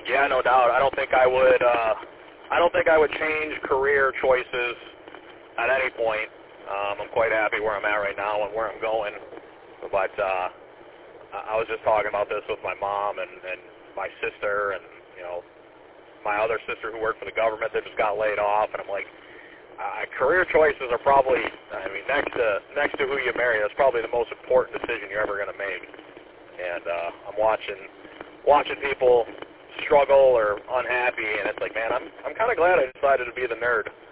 Yeah, no doubt. I don't think I would. I don't think I would change career choices at any point. I'm quite happy where I'm at right now and where I'm going. But I was just talking about this with my mom and my sister and, you know, my other sister who worked for the government that just got laid off. And I'm like, career choices are probably, I mean, next to who you marry, that's probably the most important decision you're ever going to make. And I'm watching people struggle or unhappy, and it's like, man, I'm kind of glad I decided to be the nerd.